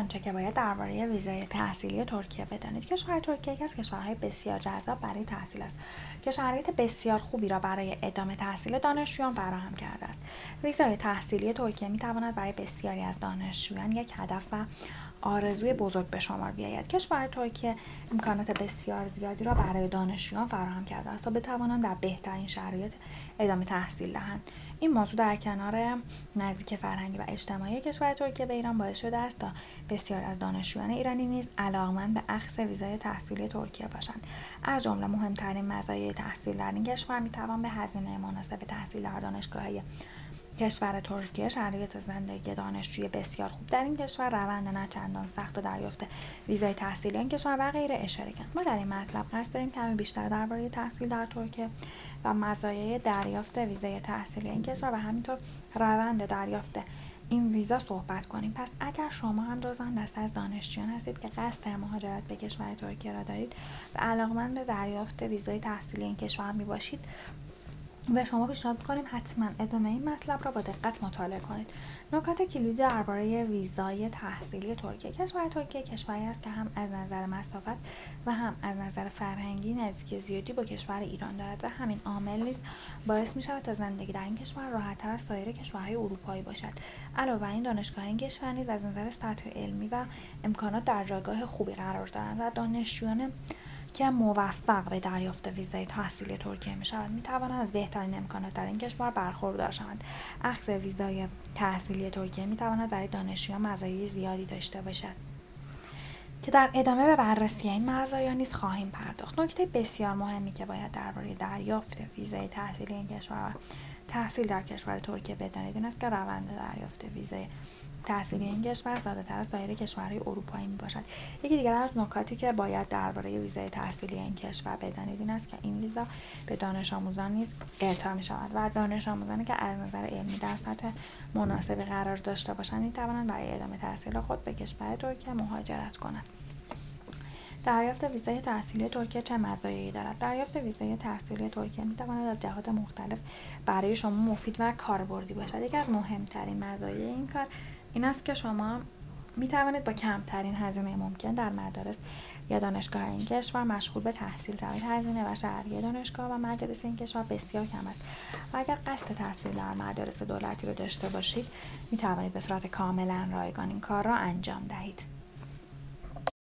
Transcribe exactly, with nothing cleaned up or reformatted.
آنچه که باید درباره ویزای تحصیلی ترکیه بدانید. کشور ترکیه یکی از کشورهای بسیار جذاب برای تحصیل است که شرایط بسیار خوبی را برای ادامه تحصیل دانشجویان فراهم کرده است. ویزای تحصیلی ترکیه می‌تواند برای بسیاری از دانشجویان یک هدف و آرزوی بزرگ به شمار بیاید. کشور ترکیه امکانات بسیار زیادی را برای دانشجویان فراهم کرده است تا بتوانند در بهترین شرایط ادامه تحصیل دهند. این موضوع در کنار نزدیک فرهنگی و اجتماعی کشور ترکیه به ایران باعث شده است تا بسیار از دانشجویان ایرانی نیز علاقه‌مند به اخذ ویزای تحصیلی ترکیه باشند. از جمله مهمترین مزایای تحصیل در این کشور میتوان به هزینه مناسب تحصیل در دانشگاه‌های کشور ترکیه، شرایط زندگی دانشجوی بسیار خوب در این کشور، روند نه چندان سخت دریافت ویزای تحصیلی این کشور و غیره اشاره کردند. ما در این مطلب قصد داریم کمی بیشتر درباره تحصیل در ترکیه و مزایای دریافت ویزای تحصیلی این کشور و همینطور روند دریافت این ویزا صحبت کنیم. پس اگر شما هم جزو آن دسته از دانشجویان هستید که قصد مهاجرت به کشور ترکیه را دارید و علاقه‌مند به دریافت ویزای تحصیلی این کشور میباشید، به شما پیشنهاد می‌کنیم حتما ادامه این مطلب را با دقت مطالعه کنید. نکات کلیدی درباره ویزای تحصیلی ترکیه. کشور ترکیه کشوری است که هم از نظر مسافت و هم از نظر فرهنگی نزدیکی زیادی با کشور ایران دارد و همین عامل نیز باعث می‌شود تا زندگی در این کشور راحت‌تر از سایر کشورهای اروپایی باشد. علاوه بر این دانشگاه‌های این کشور نیز از نظر سطح علمی و امکانات در جایگاه خوبی قرار دارند و دانشجویان که موفق به دریافت ویزای تحصیلی ترکیه می‌شوند می‌توانند از بهترین امکانات در این کشور برخوردار شوند. اخذ ویزای تحصیلی ترکیه می‌تواند برای دانشجویان مزایای زیادی داشته باشد که در ادامه به بررسی این مزایا نیز خواهیم پرداخت. نکته بسیار مهمی که باید درباره دریافت ویزای تحصیلی این کشور و تحصیل در کشور ترکیه بدانید این است که روند دریافت ویزای تحصیلی این کشور ساده‌تر از سایر کشورهای اروپایی میباشد. یکی دیگر از نکاتی که باید درباره ویزای تحصیلی این کشور بدانید این است که این ویزا به دانش آموزان نیز اعطا می‌شود و دانش آموزانی که از نظر علمی در سطح مناسبی قرار داشته باشند می‌توانند برای ادامه تحصیل خود به کشور ترکیه مهاجرت کنند. دریافت ویزای تحصیلی ترکیه چه مزایایی دارد؟ دریافت ویزای تحصیلی ترکیه می‌تواند از جهات مختلف برای شما مفید و کاربردی باشد. یکی از مهمترین مزایای این کار این است که شما می توانید با کمترین هزینه ممکن در مدارس یا دانشگاه این کشور مشغول به تحصیل شوید. هزینه و شهریه دانشگاه و مدارس این کشور بسیار کم است و اگر قصد تحصیل در مدارس دولتی را داشته باشید می توانید به صورت کاملا رایگان این کار را انجام دهید.